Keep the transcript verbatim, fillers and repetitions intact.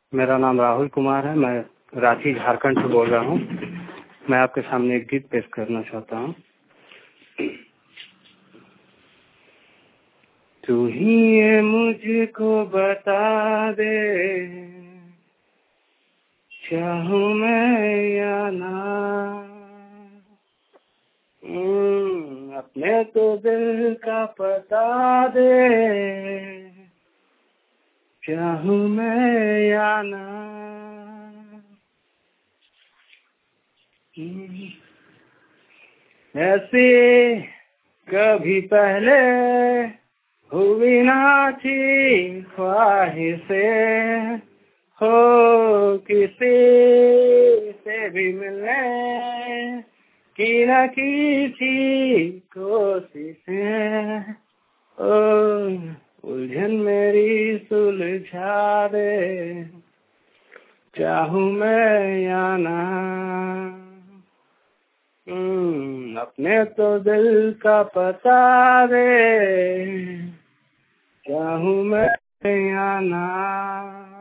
मेरा नाम राहुल कुमार है। मैं रांची झारखंड से बोल रहा हूँ। मैं आपके सामने एक गीत पेश करना चाहता हूँ। तू ही ये मुझको बता दे, चाहूँ मैं या ना, अपने तो दिल का पता दे, चाहूँ मैं या ना। ऐसे कभी पहले हुई ना थी ख्वाहिशें, हो किसी से भी मिलने की न की थी कोशिशें। ओ उलझन मेरी सुलझा दे, चाहूँ मैं या ना, अपने तो दिल का पता दे, चाहूँ मैं या ना।